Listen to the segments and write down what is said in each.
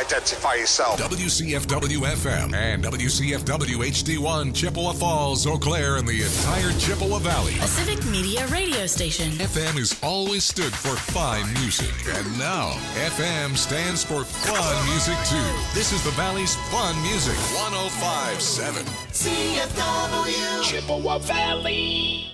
identify yourself. WCFW-FM and WCFW-HD1, Chippewa Falls, Eau Claire, and the entire Chippewa Valley. A civic media radio station. FM has always stood for fine music. And now, FM stands for fun music, too. This is the Valley's fun music. 105.7. CFW. Chippewa Valley.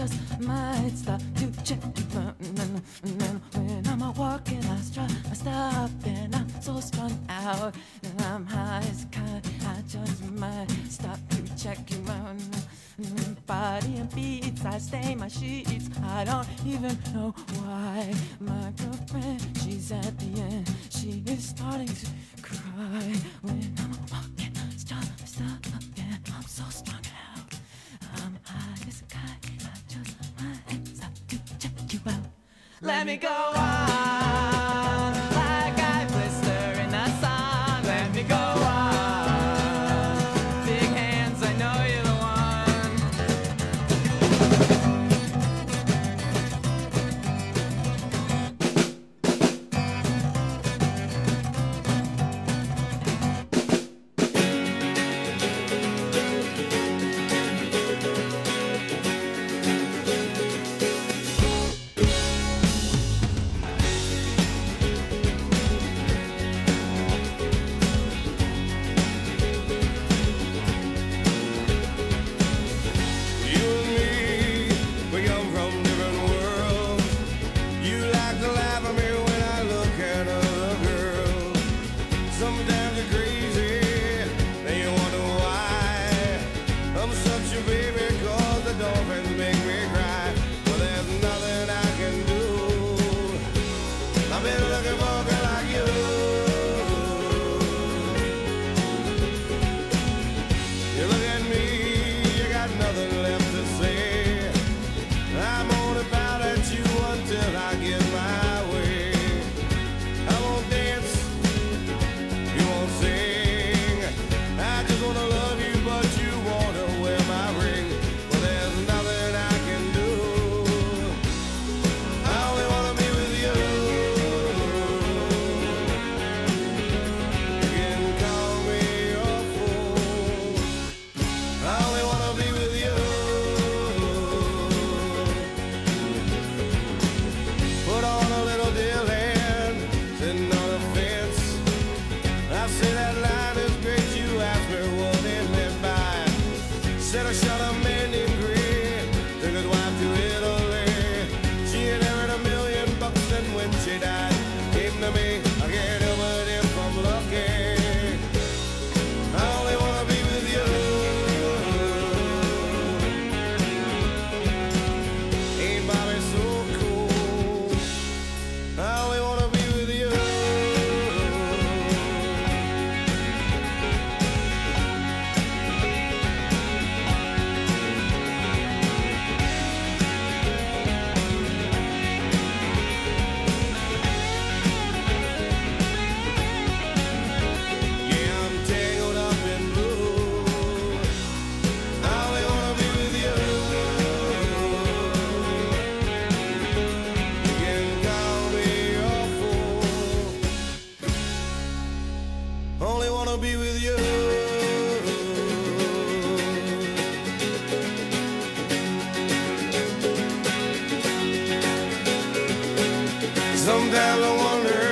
just might stop to check you out. And then when I'm out walking, I stop, and I'm so strung out. And I'm high as a kite, I just might stop to check you out. Body and beats, I stain my sheets. I don't even know why. My girlfriend, she's at the end. She is starting to cry. When I'm walking, stop, and I'm so strung out. I'm high as a kite, I just might stop to check you out. Let me go on, like I blister in the sun. Let me go on, big hands, I know you're the one. Sometimes I wonder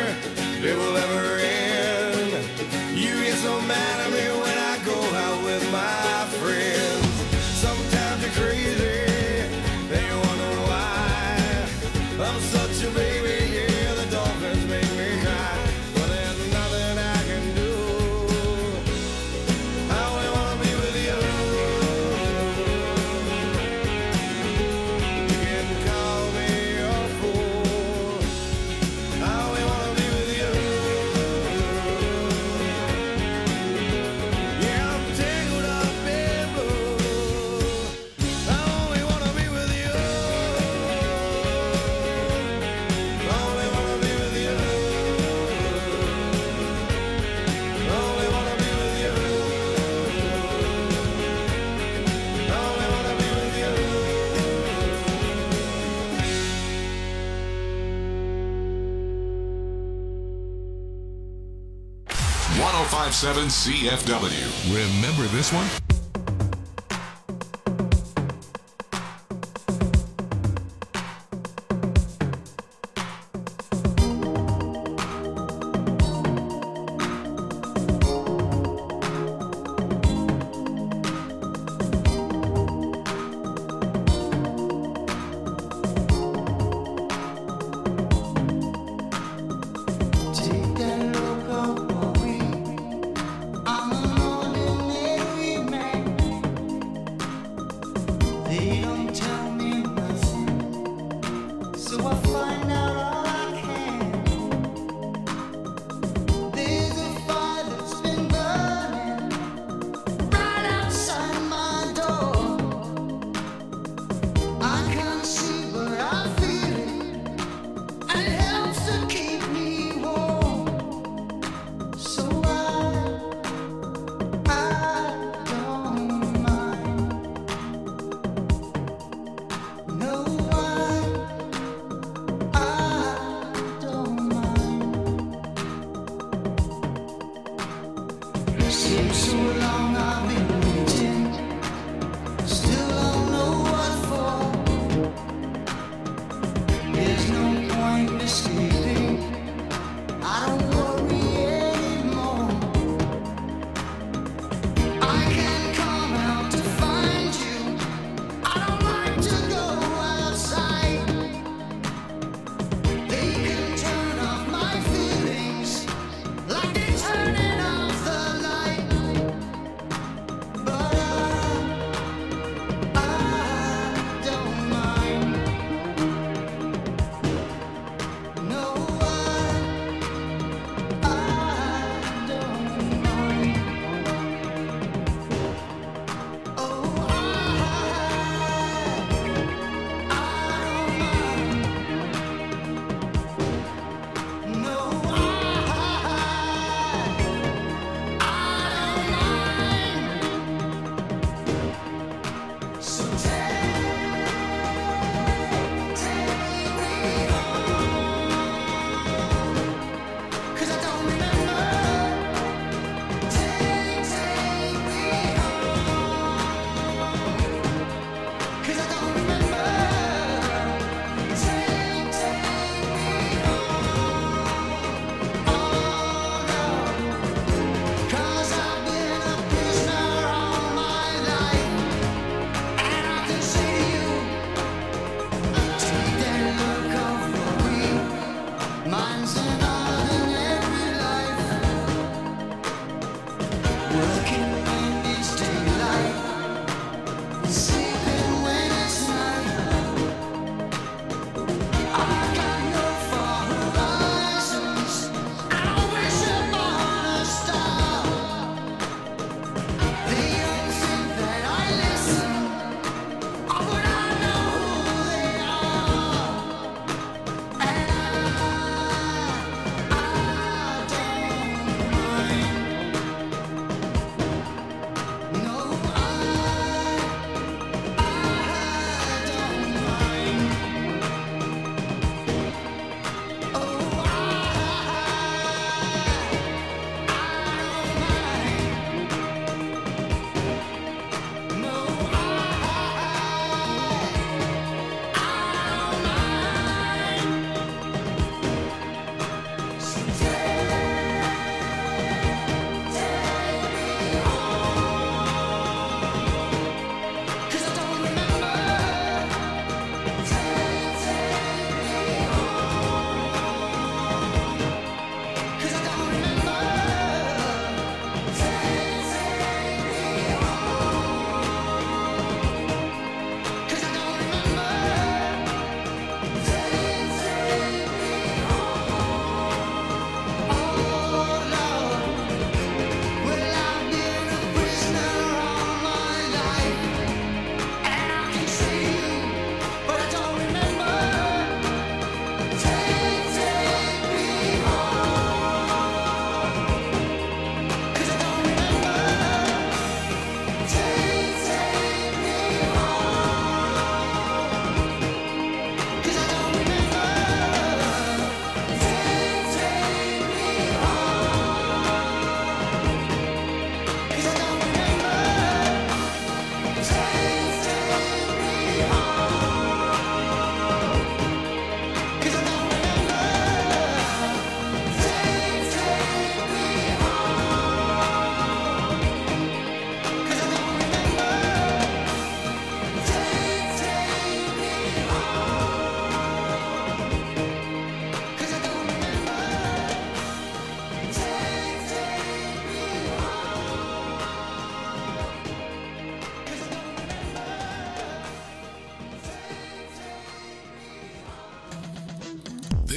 if it will ever end. You get so mad at me when I go out with my friends. Sometimes you're crazy, and you wonder why. I'm such a baby, yeah, the dolphins make me cry. But there's nothing I can do. I only wanna be with you. You can call me a fool. I only wanna be with you. Yeah, I'm tangled up in blue. I only wanna be with you. I only wanna be with you. I only wanna be with you. I only wanna be with you. 1057 CFW. Remember this one?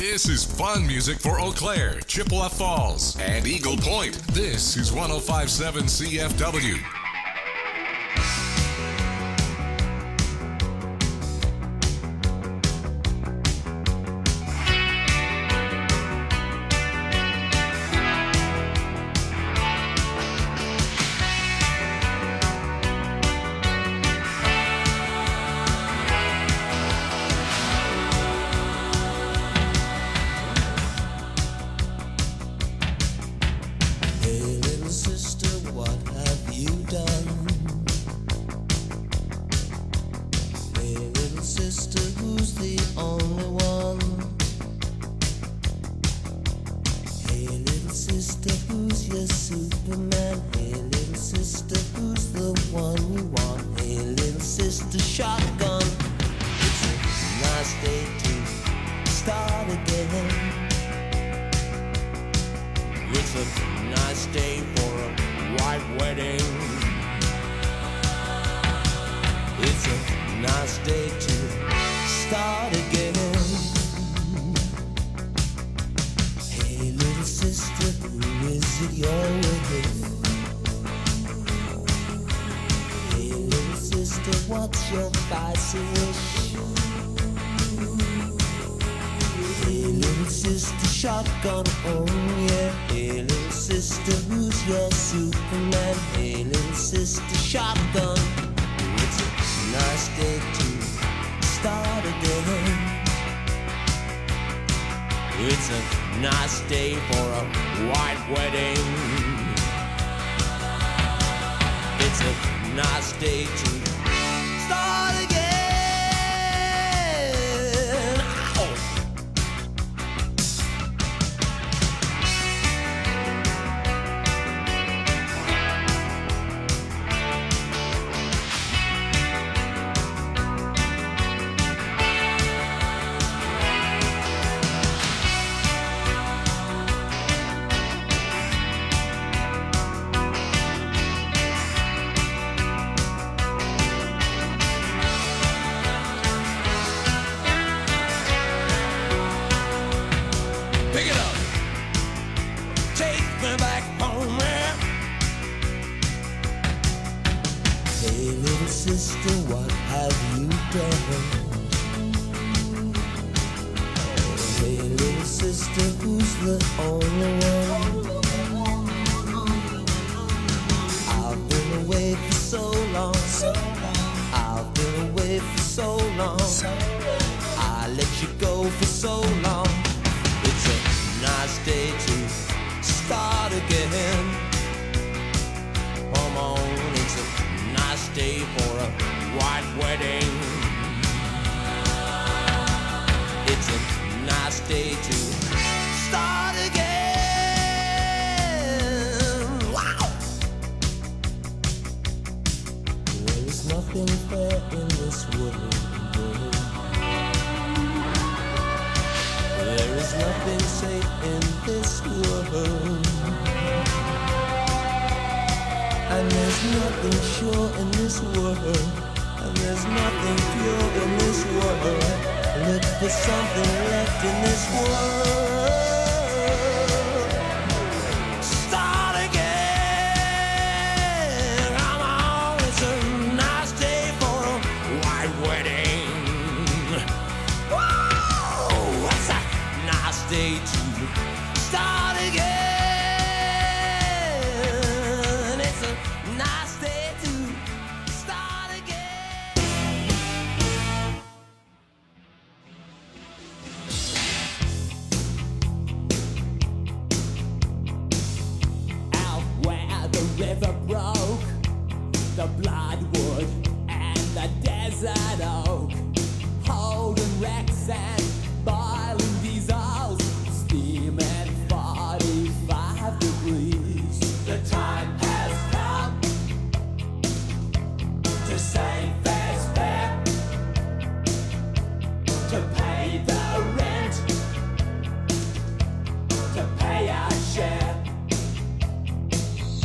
This is fun music for Eau Claire, Chippewa Falls, and Eagle Point. This is 105.7 CFW.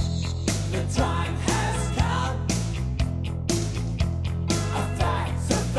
Time has come. A fact of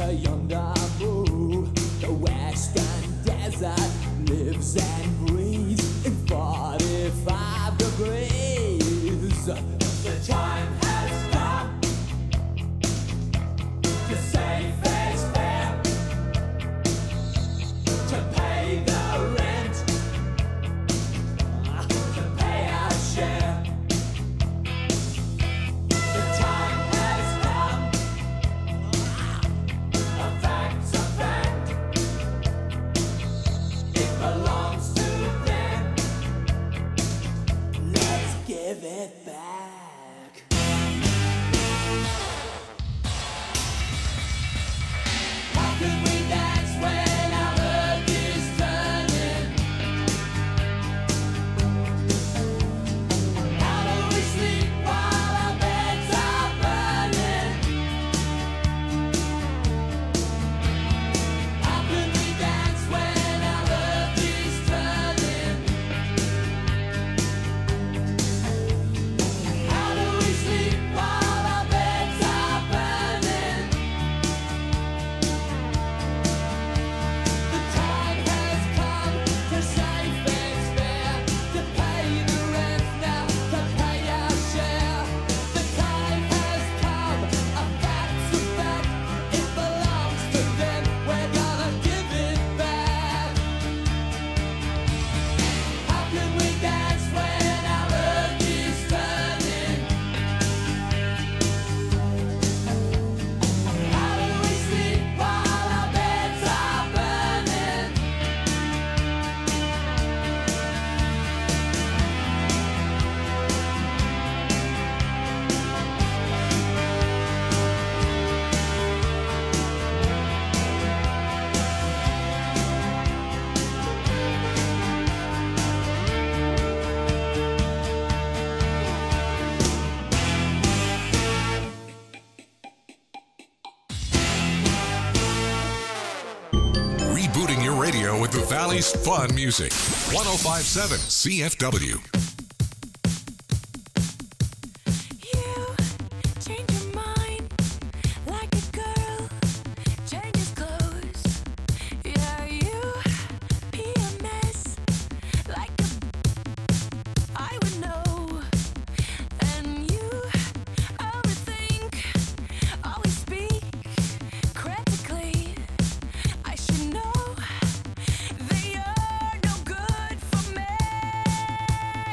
a younger moon. The western desert lives and breathes in 45 degrees. The time has come to say face fair, to pay the rent, to pay our share. The time has come, a fact's a fact, it belongs to them. Let's give it back. How can we dance when our earth is turning? How do we sleep while our beds are burning? How can we dance when our earth is turning? How do we sleep while our beds are burning? The time has come to save fair's fair, to pay the rent now, to pay our share. The time has come, a fact's a fact, it belongs to them, we're gonna give it back. How can we dance when our earth is turning? How do we sleep while our beds are burning? Rebooting your radio with the Valley's fun music. 1057 CFW. You change your mind like a girl changes clothes. Yeah, you pee a mess like I would know. And you overthink, always speak critically. I should know that you're no good for me.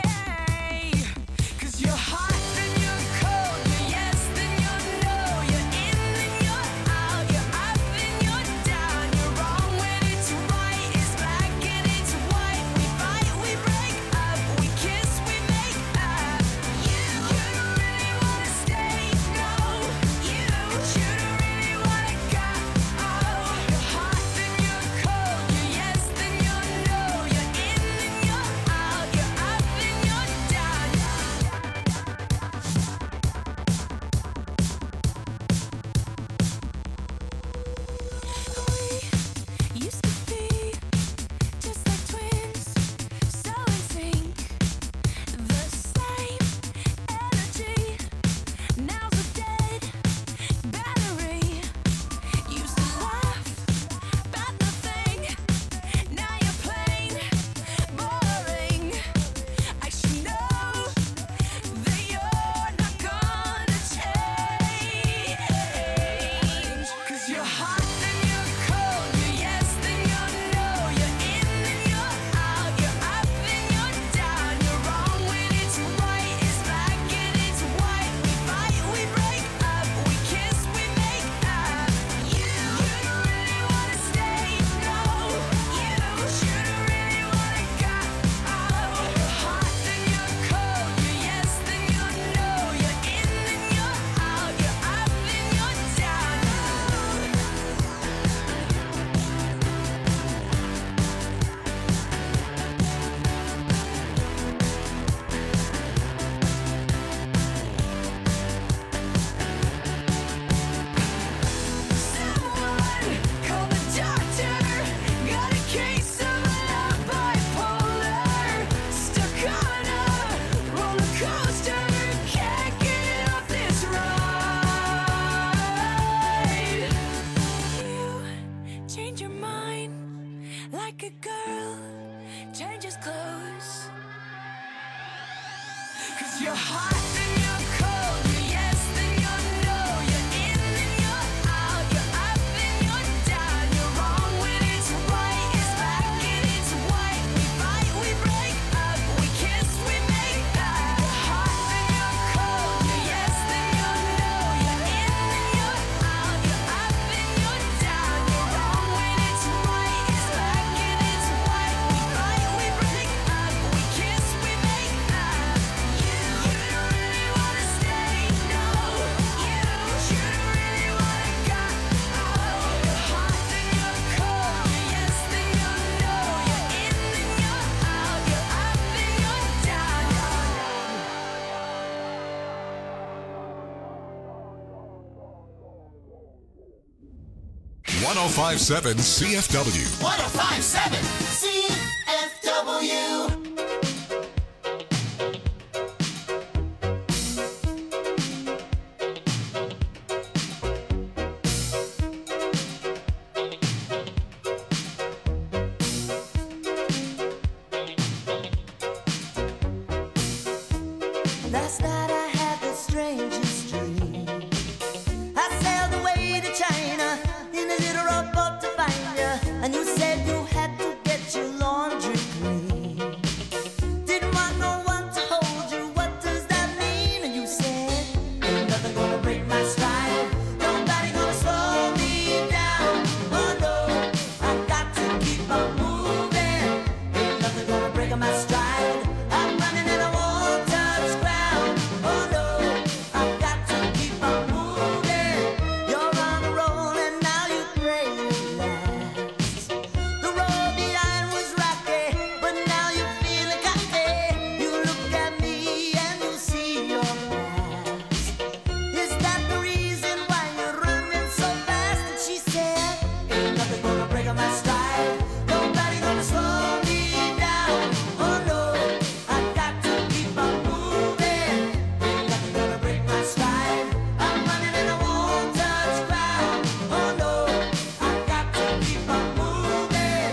1057 CFW. 1057 CFW. Last night I had the strangest dream. I sailed away to China in a little rowboat to find you, and you said you had to get your laundry clean. Didn't want no one to hold you, what does that mean? And you said, ain't nothing gonna break my stride, nobody gonna slow me down. Oh no, I got to keep on moving, ain't nothing gonna break my stride. I'm running and I won't touch ground. Oh no, I've got to keep on moving. You're on a roll and now you pray it lasts. The road behind was rocky, but now you're feeling cocky. You look at me and you see your past. Is that the reason why you're running so fast? And she said, ain't nothing gonna break on my stride, nobody gonna slow me down. Oh no, I've got to keep on moving, ain't nothing gonna break my stride. I'm running and I won't touch ground. Oh no, I've got to keep on moving.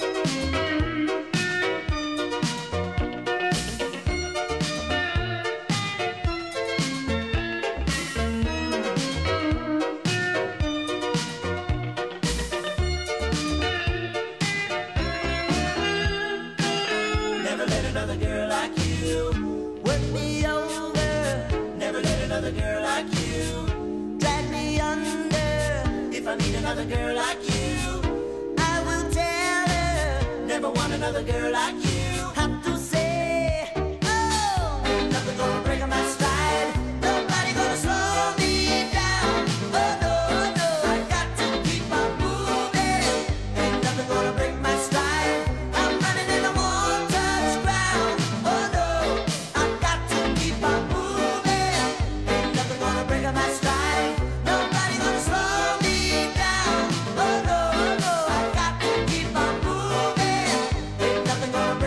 Never let another girl like you. Work me over, Never let another girl like you. drag me under. If I meet another girl like you, I will tell her. never want another girl like you. Have to say, oh, ain't nothing gonna break on my stride. Nobody gonna slow me down. Oh no, no, I got to keep on moving. Ain't nothing gonna break my stride. I'm running and I won't touch ground. Oh no, I've got to keep on moving. Ain't nothing gonna break on my stride. Nobody gonna slow me down. Oh no, no, I got to keep on moving. Ain't nothing gonna break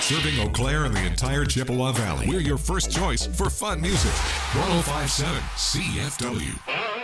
Serving Eau Claire and the entire Chippewa Valley. We're your first choice for fun music. 1057 CFW.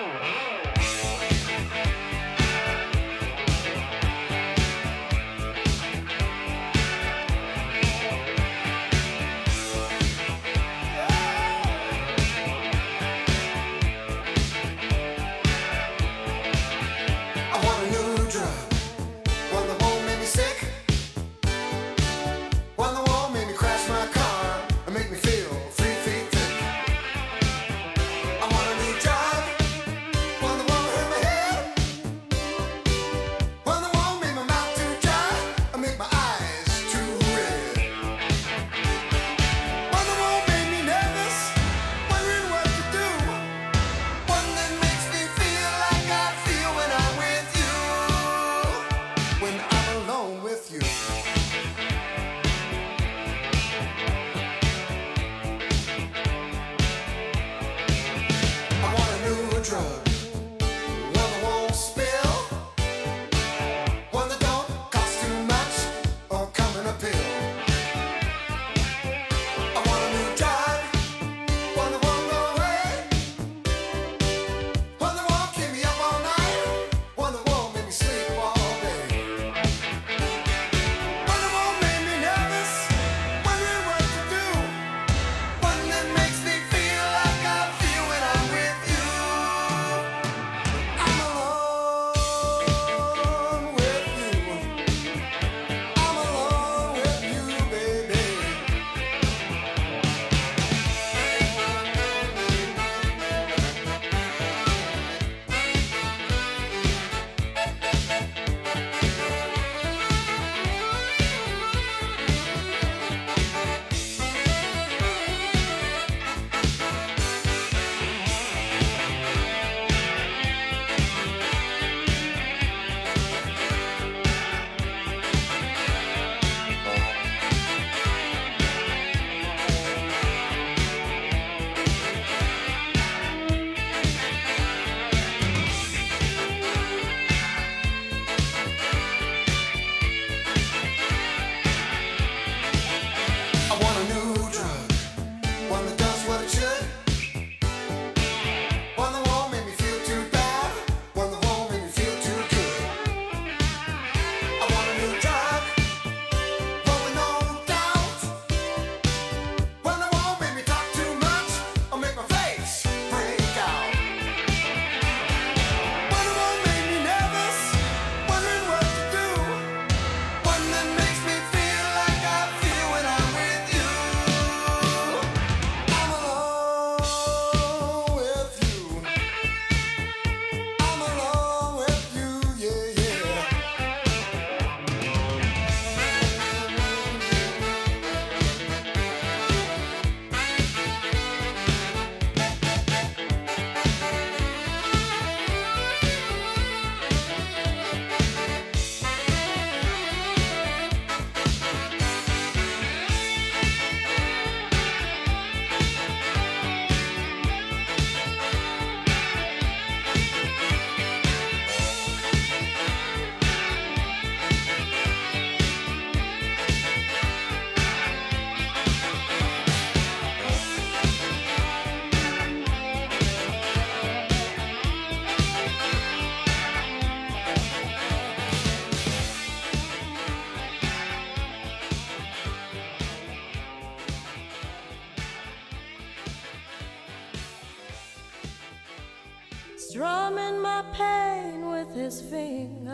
Strumming my pain with his fingers,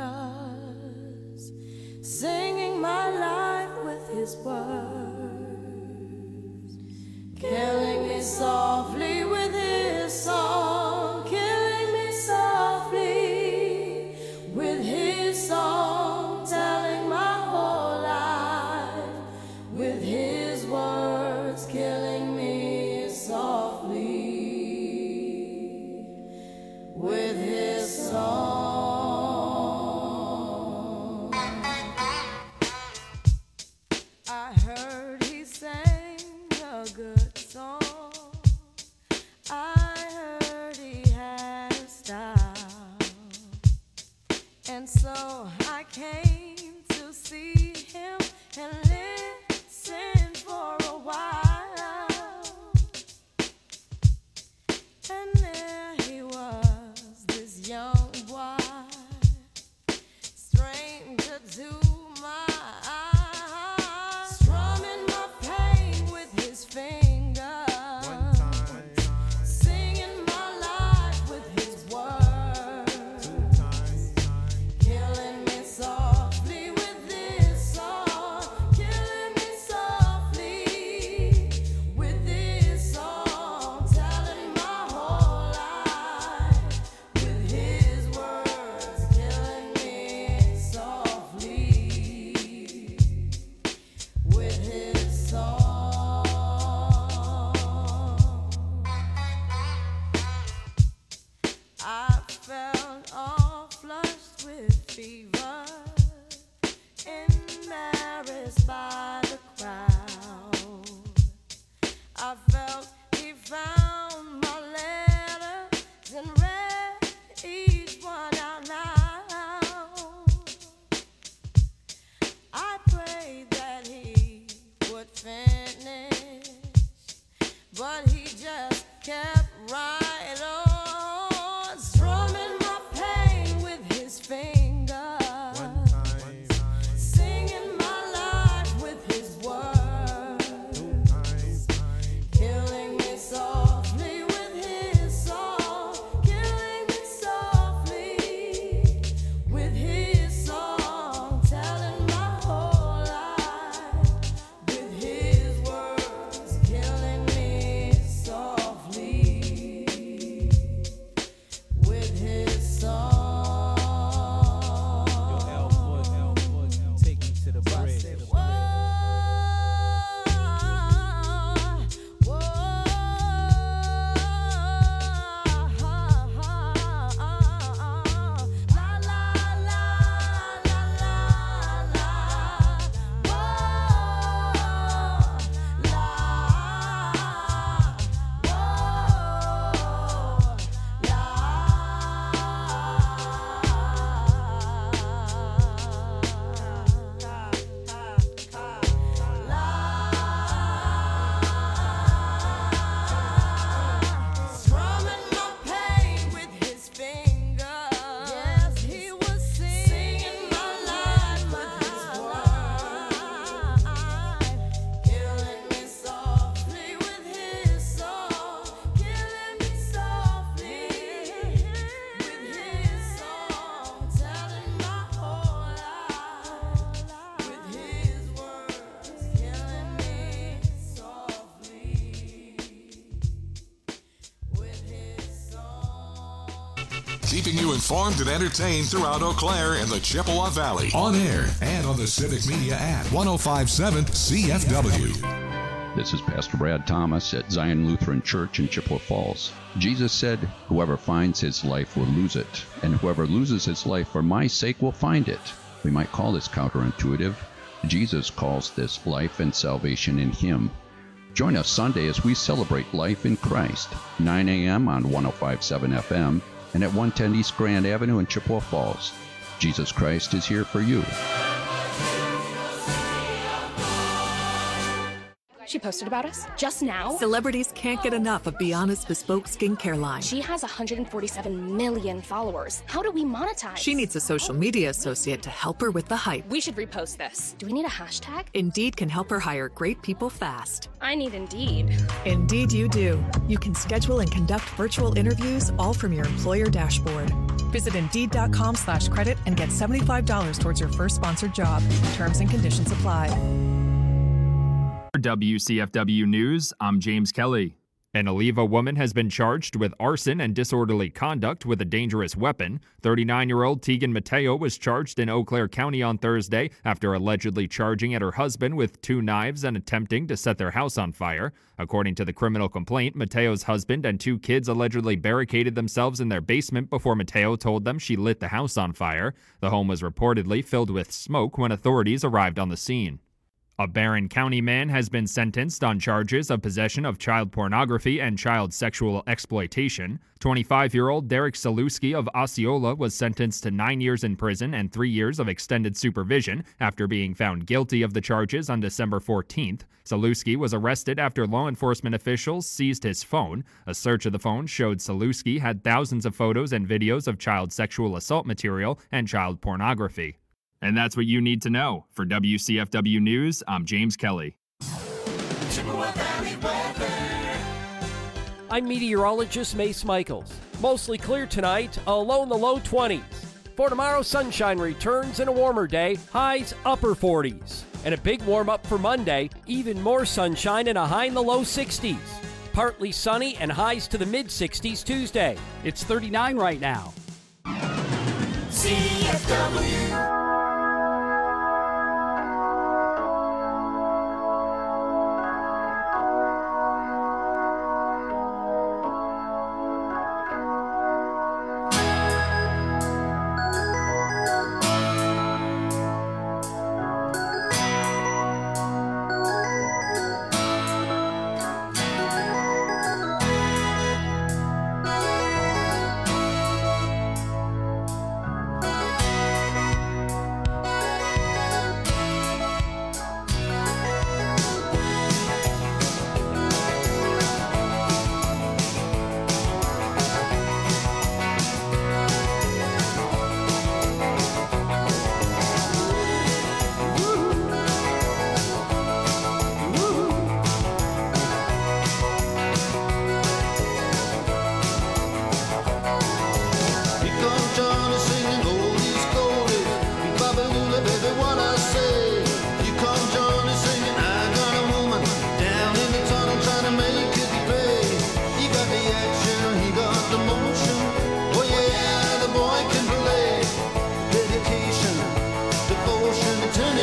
singing my life with his words, killing me softly with his song, killing me softly with his song, telling my whole life with his words, killing me softly with his song. I heard he sang a good song. I heard he had a style. And so I came to see him and listen but he just kept right on, strumming my pain with his fingers, singing my life with his words, killing me softly with his song, killing me softly with his song, telling my whole life with his words, killing me softly with his song. Take me to the bridge. Strumming my pain with his fingers. Yes, he was singing my life with his words, killing me softly with his song, killing me softly with his song, telling my whole life with his words, killing me softly with his song. Keeping you informed and entertained throughout Eau Claire and the Chippewa Valley. On air and on the Civic Media app. 105.7 CFW. This is Pastor Brad Thomas at Zion Lutheran Church in Chippewa Falls. Jesus said, "Whoever finds his life will lose it, and whoever loses his life for my sake will find it." We might call this counterintuitive. Jesus calls this life and salvation in him. Join us Sunday as we celebrate life in Christ, 9 a.m. on 105.7 FM and at 110 East Grand Avenue in Chippewa Falls. Jesus Christ is here for you. She posted about us just now. Celebrities can't get enough of Biana's bespoke skincare line. She has 147 million followers. How do we monetize? She needs a social media associate to help her with the hype. We should repost this. Do we need a hashtag? Indeed can help her hire great people fast. I need Indeed. Indeed you do. You can schedule and conduct virtual interviews all from your employer dashboard. Visit Indeed.com/credit and get $75 towards your first sponsored job. Terms and conditions apply. For WCFW News, I'm James Kelly. An Oliva woman has been charged with arson and disorderly conduct with a dangerous weapon. 39-year-old Tegan Mateo was charged in Eau Claire County on Thursday after allegedly charging at her husband with 2 knives and attempting to set their house on fire. According to the criminal complaint, Mateo's husband and 2 kids allegedly barricaded themselves in their basement before Mateo told them she lit the house on fire. The home was reportedly filled with smoke when authorities arrived on the scene. A Barron County man has been sentenced on charges of possession of child pornography and child sexual exploitation. 25-year-old Derek Saluski of Osceola was sentenced to 9 years in prison and 3 years of extended supervision after being found guilty of the charges on December 14th. Saluski was arrested after law enforcement officials seized his phone. A search of the phone showed Saluski had thousands of photos and videos of child sexual assault material and child pornography. And that's what you need to know. For WCFW News, I'm James Kelly. Chippewa Valley weather. I'm meteorologist Mace Michaels. Mostly clear tonight, a low in the low 20s. For tomorrow, sunshine returns and a warmer day, highs upper 40s. And a big warm up for Monday, even more sunshine and a high in the low 60s. Partly sunny and highs to the mid 60s Tuesday. It's 39 right now. CFW.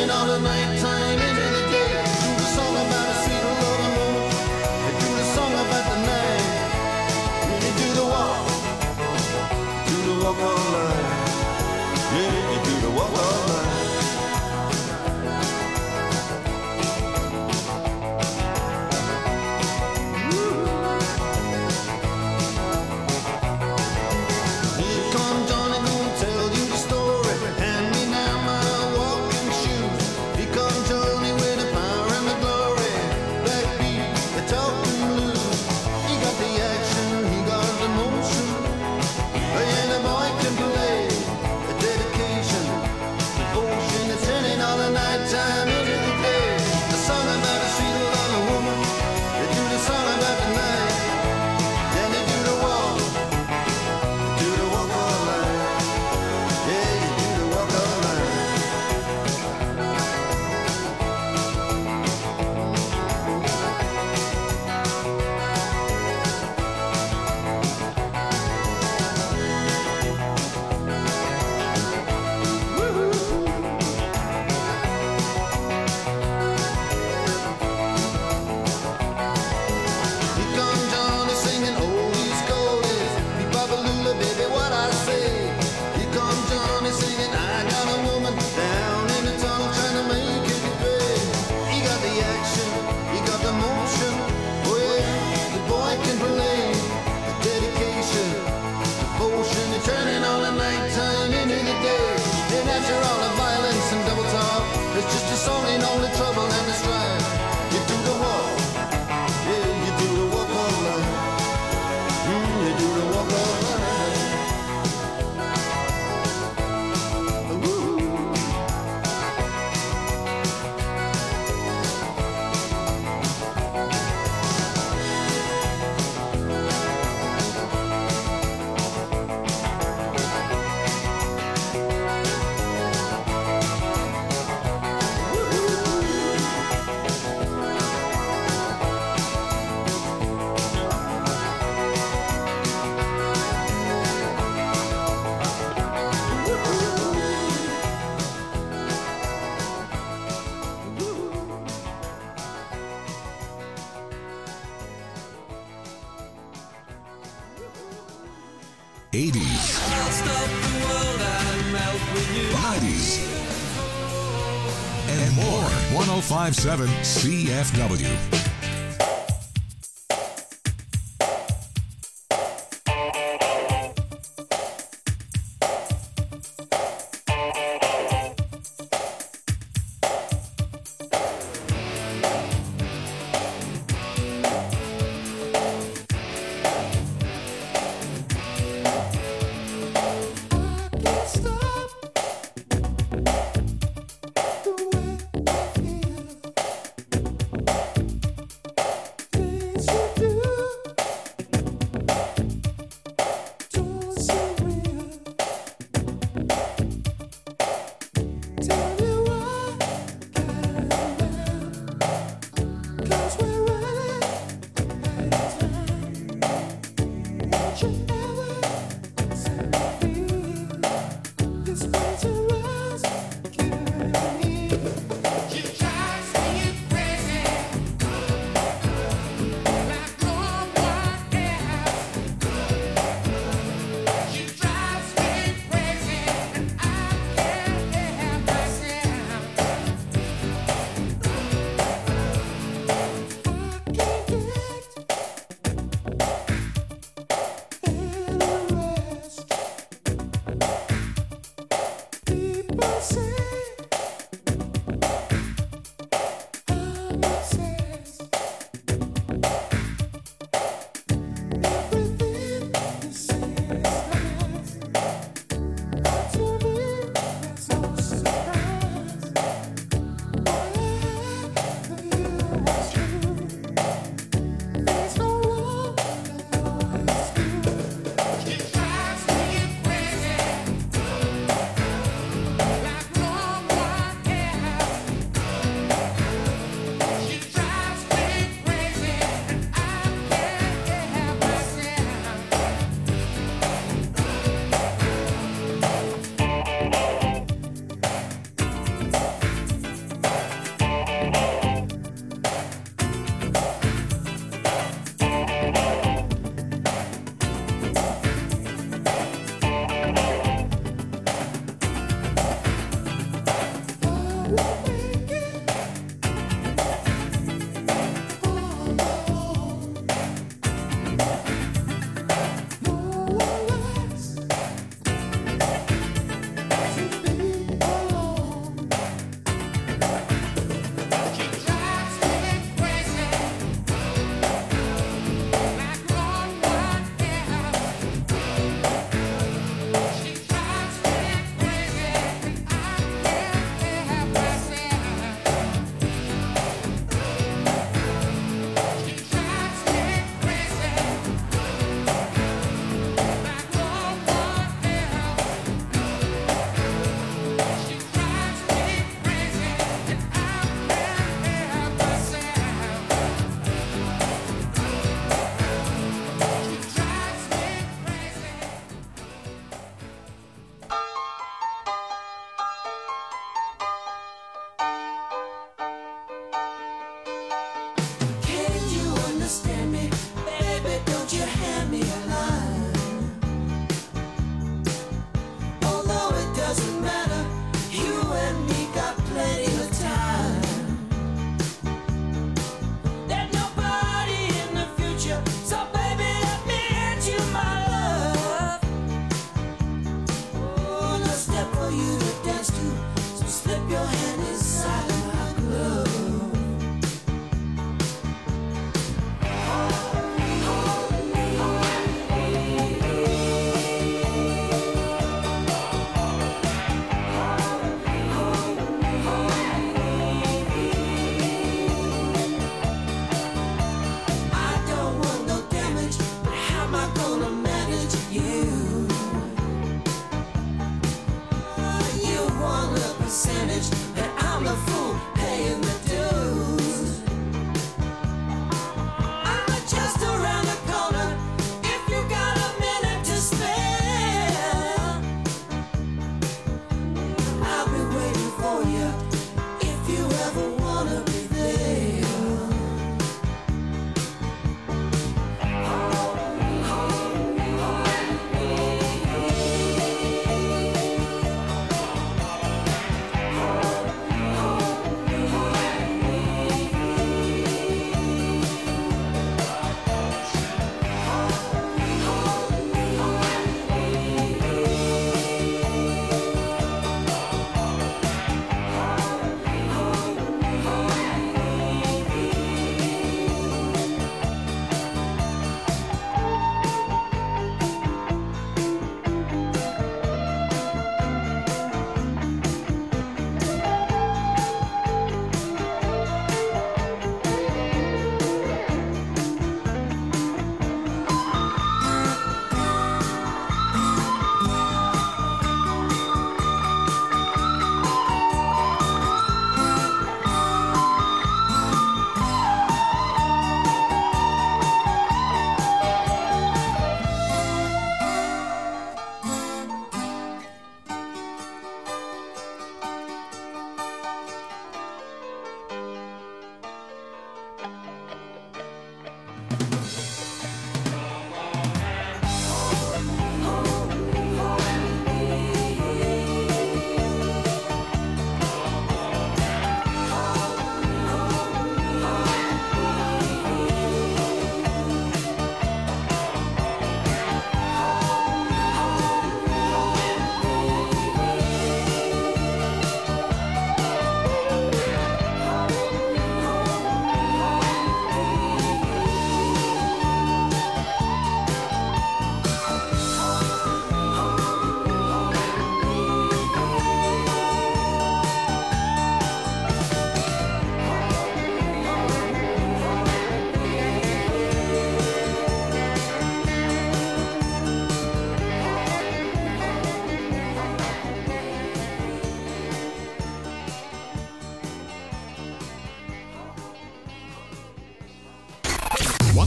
turning all the nighttime into the day. Do the song about a sweet loving woman. They do the song about the night. You do the walk all night. Yeah, you do the walk all night. And more. 105.7 CFW.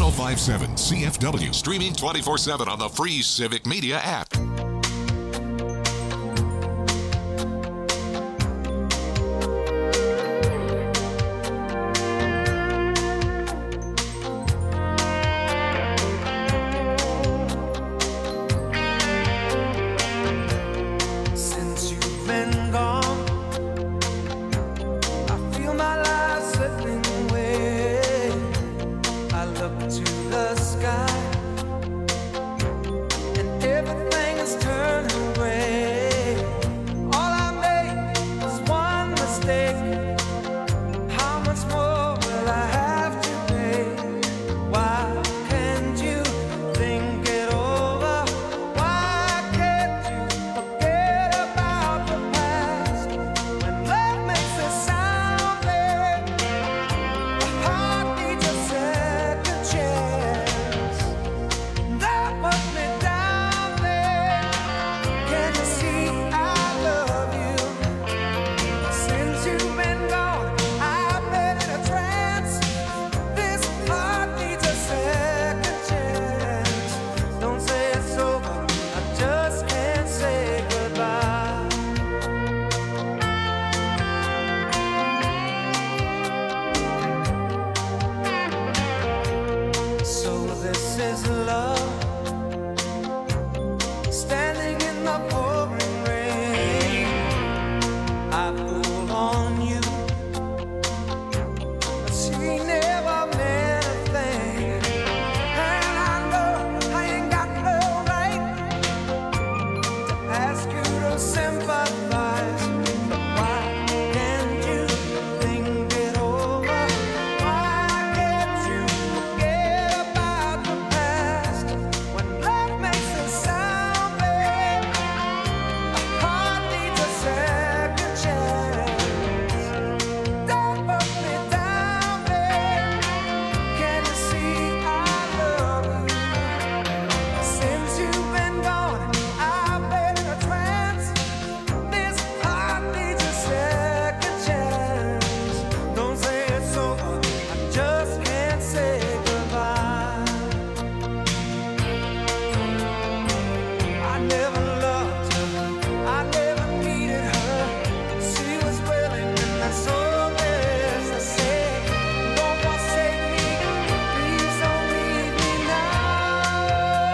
1057 CFW, streaming 24/7 on the free Civic Media app.